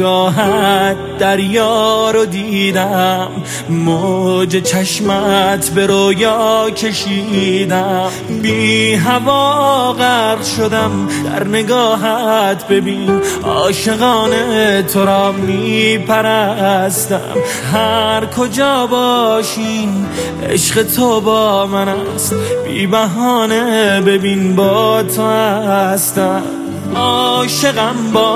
نگاهت دریا رو دیدم، موج چشمت به رویا کشیدم، بی هوا غرق شدم در نگاهت. ببین عاشقانه تو را میپرستم، هر کجا باشی عشق تو با من است، بی بهانه ببین با تو هستم. عاشقم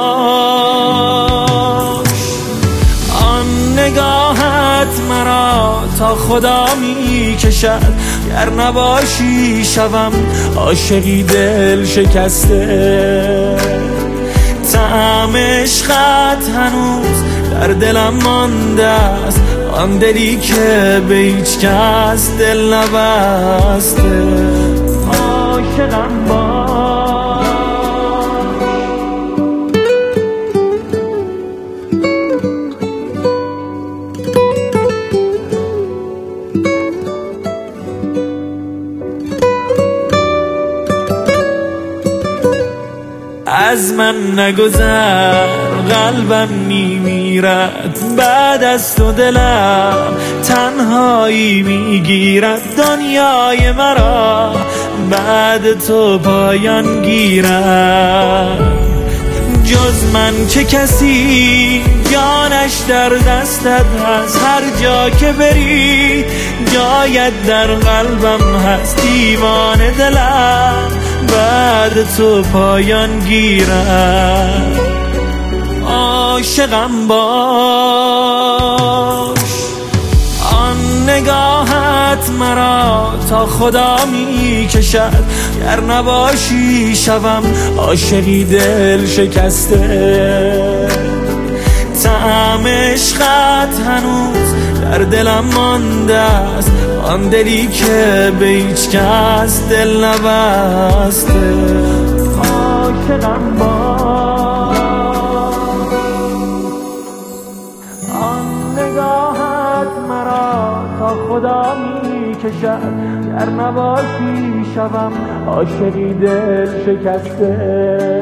باش، آن نگاهت مرا تا خدا می کشد، گر نباشی شوم عاشقی دل شکسته. طعم عشقت هنوز در دلم مانده است، آن دلی که به هیچ کس دل نبسته. عاشقم باش. از من نگذر قلبم میمیرد، بعد از تو دلم تنهایی میگیرد، دنیای مرا بعد تو پایان گیرد. جز من چه کسی جانش در دستت هست، هر جا که بری جایت در قلبم هست، دیوانه دلم بعد تو پایان گیرد. عاشقم باش، آن نگاهت مرا تا خدا می کشد، گر نباشی شوم عاشقی دل شکسته. طعم عشقت هنوز در دلم مانده است، آن دلی که به هیچ کس دل نبسته. عاشقم باش، آن نگاهت مرا تا خدا می کشد، گر نباشی شوم عاشقی دل شکسته.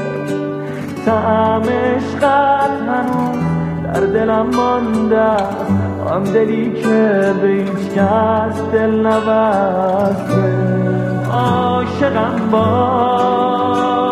طعم عشقت هنوز در دلم مانده است، آن دلی که به هیچ کس دل نبسته. عاشقم باش.